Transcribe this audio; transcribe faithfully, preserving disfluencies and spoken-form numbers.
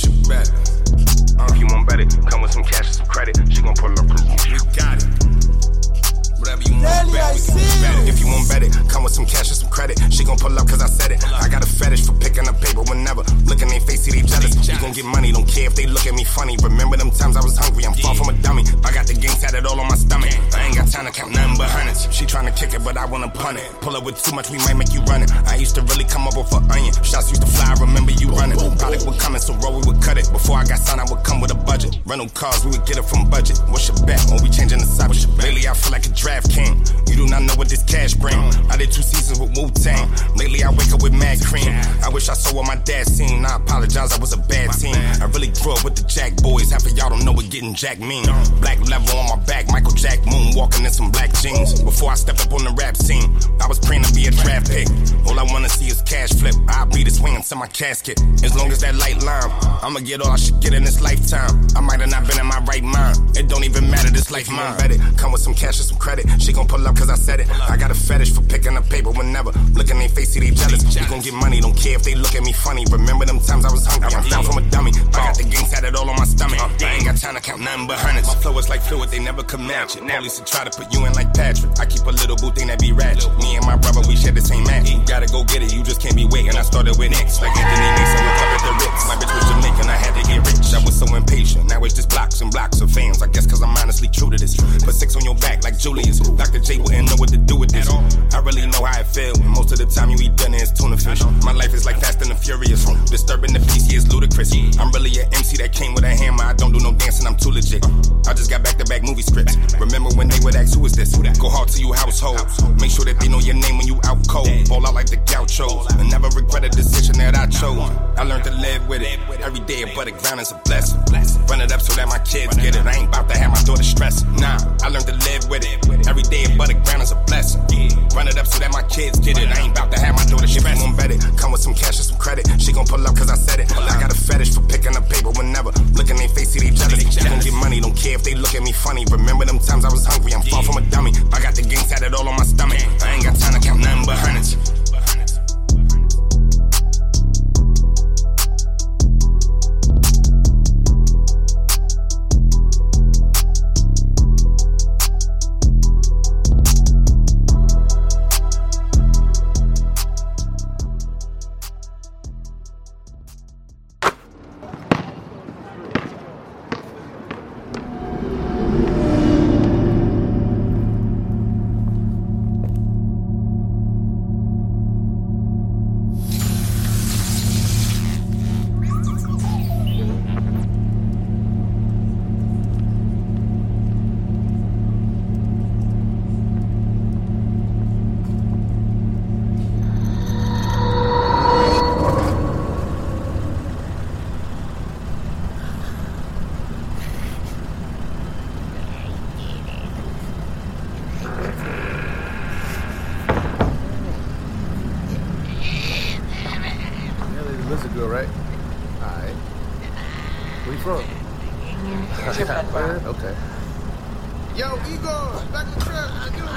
What's your bet? Uh, if you want bet it, come with some cash and some credit. She gon' pull up. We got it. Whatever you want, bet, we can bet it. If you want bet it, come with some cash and some credit. She gon' pull up cause I said it. I got a fetish for picking up paper whenever. Look in their face, see they jealous. You gon' get money, don't care if they look at me funny. Remember them times I was hungry, I'm far from a dummy. I got the gang tatted all on my stomach. I ain't got time to count nothing but hundreds. She tryna kick it, but I wanna punt it. Pull up with too much, we might make you run it. I used to really come up with an onion. Shots used to fly, I remember you running. Product would come in, so roll, we would cut it. Before I got signed, I would come with a budget. Rental cars, we would get it from budget. What's your bet? When we changing the subject. Lately I feel like a draft king. You do not know what this cash bring. I did two seasons with Wu-Tang. Lately I wake up with mad cream. I wish I saw what my dad seen. I apologize, I was a bad team. I really grew up with the Jack boys. Half of y'all don't know what getting Jack mean. Black level on my back, Michael Jack Moon walking in some black jeans. Before I stepped up on the rap scene, I was praying to be a draft pick. All I wanna see is cash flip. I'll be the swing to my casket. As long as that light lime, I'ma get all I should get in this lifetime. I might have not been in my right mind. It don't even matter, this life mine. Bet it, come with some cash and some credit. She gon' pull up cause I said it. I got a fetish for picking up paper whenever. Look in their face, see they jealous. You gon' get money, don't care if they look at me funny. Remember them times I was hungry, I'm down from a dummy. I got the gang tatted all on my stomach. I ain't got time to count nothing but hundreds. My flow is like fluid, they never could match it. Police will try to put you in like Patrick. I keep a little boo thing that be ratchet. Me and my brother, we share the same match. You gotta go get it, you just can't be waiting. I started with X, like Anthony Mason, we covered the Ritz. My bitch was Jamaican, I had to get rich. I was so impatient, now it's just blocks and blocks of fans. I guess cause I'm honestly true to this. Put six on your back like Julius. Doctor J wouldn't know what to do with this. I really know how it feel. Most of the time you eat dinner, it's tuna fish. My life is like Fast and the Furious. Disturbing the P C is ludicrous. I'm really an M C that came with a hammer. I don't do no dancing, I'm too legit. I just got back-to-back movie scripts. Remember when they would ask, who is this? Go hard to your household. Make sure that they know your name when you out cold. Fall out like the gauchos. And never regret a decision that I chose. I learned to live with it. Every day above the ground is a blessing. Run it up so that my kids get it. I ain't about to have my daughter stressing. Nah, I learned to live with it. Every day above the ground is a blessing. Run it up so that my kids get it. I ain't about to have my daughter stressing. If you won't bet it, come with some cash and some credit. She gon' pull up cause I said it. I got a fetish for picking up paper whenever. Look in their face, see they jealous. They gon' get money, don't care if they look at me funny. Remember them times I was hungry, I'm far from a dummy. I got the gang tatted all on my stomach. I ain't got time to count nothing but hundreds. Okay. Yo, Igor, back to the trap.